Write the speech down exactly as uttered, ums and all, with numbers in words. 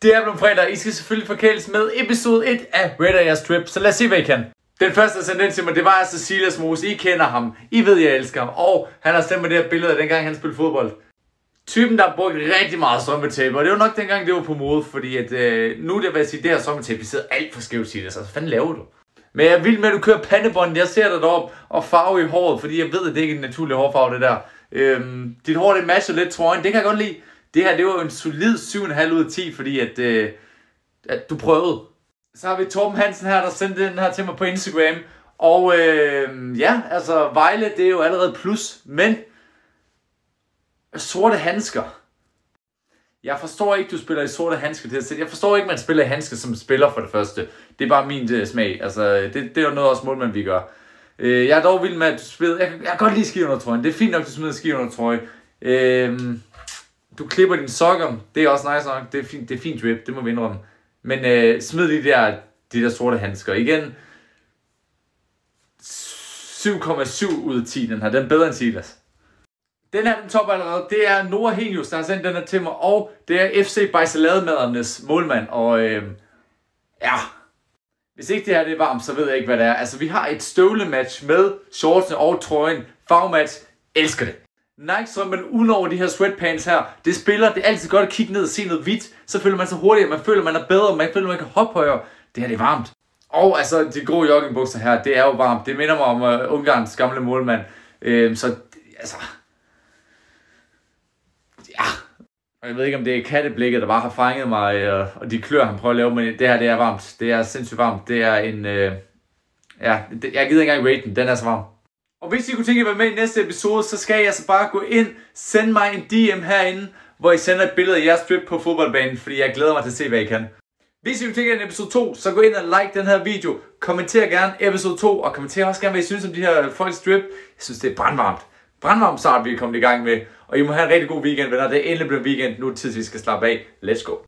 Det er blevet fredag, I skal selvfølgelig forkæles med episode et af Rater Jeres Trip, så lad os se hvad I kan. Den første, der sendte ind til mig, det var altså Silas Mose. I kender ham, I ved jeg elsker ham, og han har stemt med det her billede af dengang han spillede fodbold. Typen der har brugt rigtig meget strømpetape, og det var nok dengang det var på mode, fordi at øh, nu det vil jeg sige, det her strømpetape, det sidder alt for skævt, Silas, altså hvad fanden laver du? Men jeg er vild med at du kører pandebånd, jeg ser dig deroppe og farve i håret, fordi jeg ved at det ikke er en naturlig hårfarve det der. Øhm, dit hår det matcher lidt trøjen, det kan jeg godt lide. Det her, det var en solid syv komma fem ud af ti, fordi at, øh, at du prøvede. Så har vi Torben Hansen her, der sendte den her til mig på Instagram. Og øh, ja, altså Vejle, det er jo allerede plus, men sorte handsker. Jeg forstår ikke, du spiller i sorte handsker til at sætte. Jeg forstår ikke, man spiller i handsker som spiller for det første. Det er bare min uh, smag. Altså, det, det er jo noget også målmand, vi gør. Uh, jeg er dog vild med, at du spiller. Jeg, jeg kan godt lide ski under trøjen. Det er fint nok, at du smider ski under trøje. Uh, du klipper dine sokker. Det er også nice nok. Det er fint, det er fint drip. Det må vi indrømme. Men uh, smid de der, de der sorte handsker. Igen. syv komma syv ud af ti den her. Den er bedre end Silas. Den her, den topper allerede, det er Noah Henius, der har sendt den her til mig, og det er F C Bajsalademadernes målmand, og øh, ja, hvis ikke det her det er varmt, så ved jeg ikke, hvad det er. Altså, vi har et støvlematch med shortsene og trøjen, farvematch, elsker det. Nike-strømpen uden over de her sweatpants her, det spiller, det er altid godt at kigge ned og se noget hvidt, så føler man sig hurtigere, man føler, man er bedre, man føler, man kan hoppe højere. Det her, det er varmt. Og altså, de grå joggingbukser her, det er jo varmt, det minder mig om uh, Ungarns gamle målmand, øh, så altså... Ja, og jeg ved ikke om det er katteblikket, der bare har fanget mig, og, og de klør han prøver at lave, men det her det er varmt, det er sindssygt varmt, det er en, øh, ja, det, jeg gider ikke engang rate den, den er så varm. Og hvis I kunne tænke at være med i næste episode, så skal I altså bare gå ind, send mig en D M herinde, hvor I sender et billede af jeres trip på fodboldbanen, fordi jeg glæder mig til at se, hvad I kan. Hvis I kunne tænke at en episode to, så gå ind og like den her video, kommenter gerne episode to, og kommenter også gerne, hvad I synes om de her folks trip. Jeg synes, det er brandvarmt. Brandvarmt start, vi er kommet i gang med. Og I må have en rigtig god weekend, venner. Det er endelig blevet weekend. Nu er det tid, vi skal slappe af. Let's go.